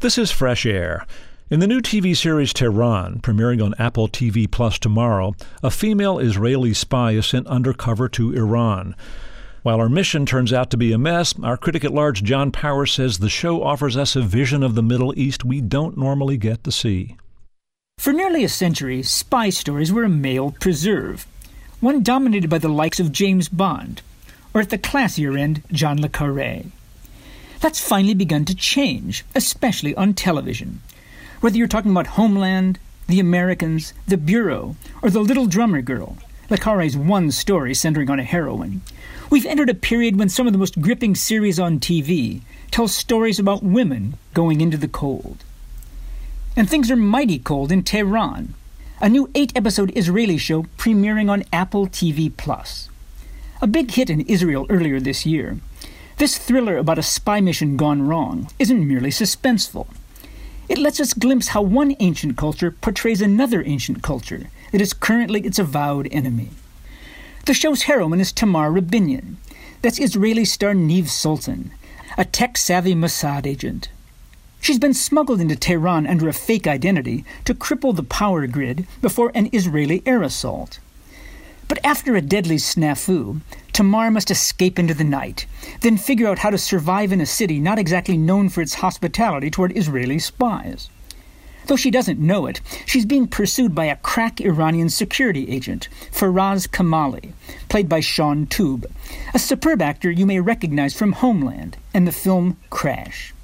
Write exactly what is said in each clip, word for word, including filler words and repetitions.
This is Fresh Air. In the new T V series Tehran, premiering on Apple T V Plus tomorrow, a female Israeli spy is sent undercover to Iran. While our mission turns out to be a mess, our critic at large John Power says the show offers us a vision of the Middle East we don't normally get to see. For nearly a century, spy stories were a male preserve, one dominated by the likes of James Bond, or at the classier end, John le Carré. That's finally begun to change, especially on television. Whether you're talking about Homeland, The Americans, The Bureau, or The Little Drummer Girl, le Carré's one story centering on a heroine, we've entered a period when some of the most gripping series on T V tell stories about women going into the cold. And things are mighty cold in Tehran, a new eight-episode Israeli show premiering on Apple T V Plus. A big hit in Israel earlier this year, this thriller about a spy mission gone wrong isn't merely suspenseful. It lets us glimpse how one ancient culture portrays another ancient culture that is currently its avowed enemy. The show's heroine is Tamar Rabinian. That's Israeli star Niv Sultan, a tech-savvy Mossad agent. She's been smuggled into Tehran under a fake identity to cripple the power grid before an Israeli air assault. But after a deadly snafu, Tamar must escape into the night, then figure out how to survive in a city not exactly known for its hospitality toward Israeli spies. Though she doesn't know it, she's being pursued by a crack Iranian security agent, Faraz Kamali, played by Sean Toob, a superb actor you may recognize from Homeland and the film Crash.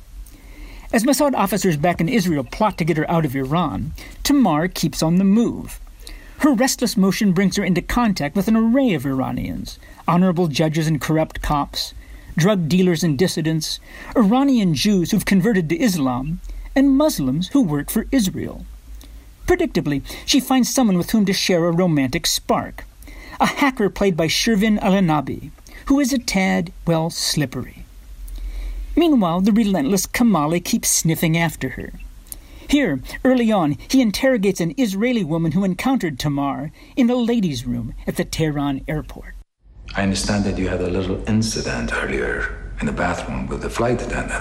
As Mossad officers back in Israel plot to get her out of Iran, Tamar keeps on the move. Her restless motion brings her into contact with an array of Iranians, honorable judges and corrupt cops, drug dealers and dissidents, Iranian Jews who've converted to Islam, and Muslims who work for Israel. Predictably, she finds someone with whom to share a romantic spark, a hacker played by Shervin Al-Anabi, who is a tad, well, slippery. Meanwhile, the relentless Kamali keeps sniffing after her. Here, early on, he interrogates an Israeli woman who encountered Tamar in a ladies' room at the Tehran airport. I understand that you had a little incident earlier in the bathroom with the flight attendant.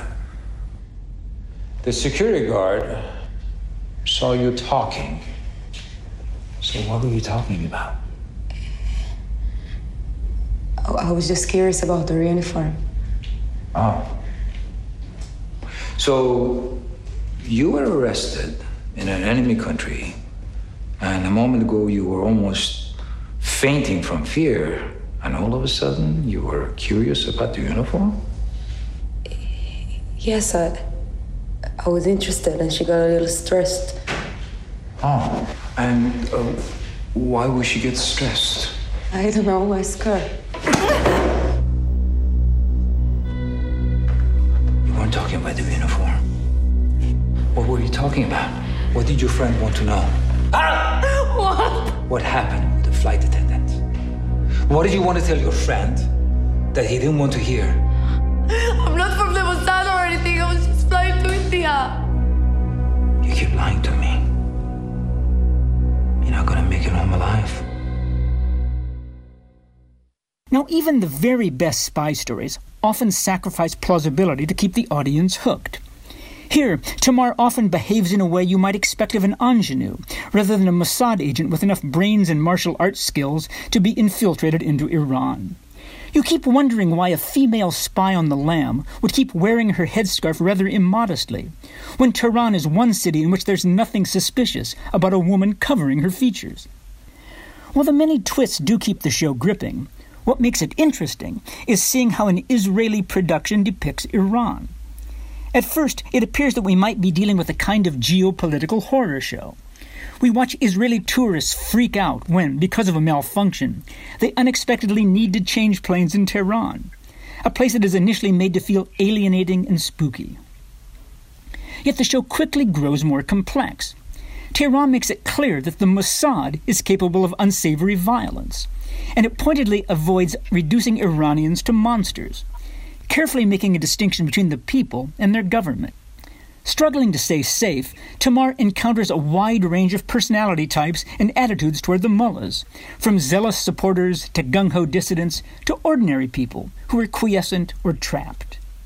The security guard saw you talking. So what were you talking about? Oh, I was just curious about their uniform. Oh. So you were arrested in an enemy country, and a moment ago you were almost fainting from fear, and all of a sudden you were curious about the uniform? Yes, I, I was interested, and she got a little stressed. Oh, and uh, why would she get stressed? I don't know, I scared. You weren't talking about the uniform. What were you talking about? What did your friend want to know? Ah! What? What happened with the flight attendant? What did you want to tell your friend that he didn't want to hear? I'm not from the Mossad or anything. I was just flying to India. You keep lying to me. You're not gonna make it home alive. Now, even the very best spy stories often sacrifice plausibility to keep the audience hooked. Here, Tamar often behaves in a way you might expect of an ingenue, rather than a Mossad agent with enough brains and martial arts skills to be infiltrated into Iran. You keep wondering why a female spy on the lam would keep wearing her headscarf rather immodestly, when Tehran is one city in which there's nothing suspicious about a woman covering her features. While the many twists do keep the show gripping, what makes it interesting is seeing how an Israeli production depicts Iran. At first, it appears that we might be dealing with a kind of geopolitical horror show. We watch Israeli tourists freak out when, because of a malfunction, they unexpectedly need to change planes in Tehran, a place that is initially made to feel alienating and spooky. Yet the show quickly grows more complex. Tehran makes it clear that the Mossad is capable of unsavory violence, and it pointedly avoids reducing Iranians to monsters, carefully making a distinction between the people and their government. Struggling to stay safe, Tamar encounters a wide range of personality types and attitudes toward the mullahs, from zealous supporters to gung-ho dissidents to ordinary people who are quiescent or trapped.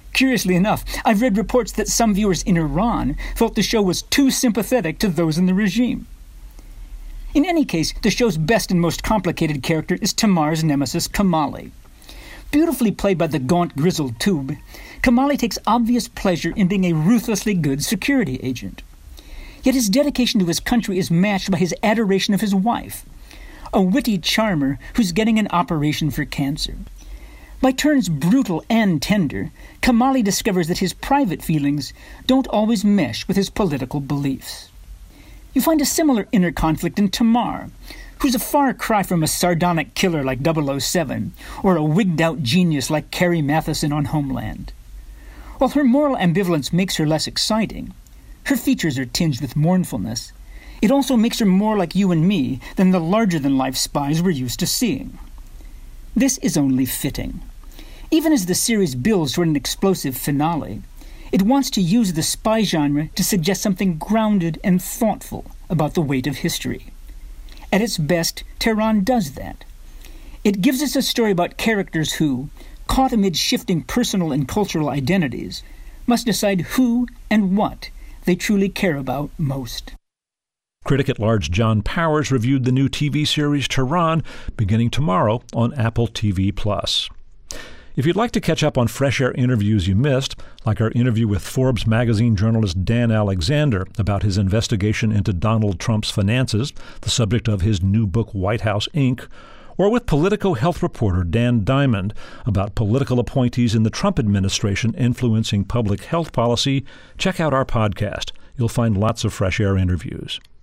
Curiously enough, I've read reports that some viewers in Iran felt the show was too sympathetic to those in the regime. In any case, the show's best and most complicated character is Tamar's nemesis, Kamali. Beautifully played by the gaunt, grizzled Tube, Kamali takes obvious pleasure in being a ruthlessly good security agent. Yet his dedication to his country is matched by his adoration of his wife, a witty charmer who's getting an operation for cancer. By turns brutal and tender, Kamali discovers that his private feelings don't always mesh with his political beliefs. You find a similar inner conflict in Tamar, who's a far cry from a sardonic killer like double oh seven, or a wigged-out genius like Carrie Matheson on Homeland. While her moral ambivalence makes her less exciting, her features are tinged with mournfulness, it also makes her more like you and me than the larger-than-life spies we're used to seeing. This is only fitting. Even as the series builds toward an explosive finale, it wants to use the spy genre to suggest something grounded and thoughtful about the weight of history. At its best, Tehran does that. It gives us a story about characters who, caught amid shifting personal and cultural identities, must decide who and what they truly care about most. Critic-at-large John Powers reviewed the new T V series Tehran beginning tomorrow on Apple T V Plus. If you'd like to catch up on Fresh Air interviews you missed, like our interview with Forbes magazine journalist Dan Alexander about his investigation into Donald Trump's finances, the subject of his new book White House Incorporated, or with Politico health reporter Dan Diamond about political appointees in the Trump administration influencing public health policy, check out our podcast. You'll find lots of Fresh Air interviews.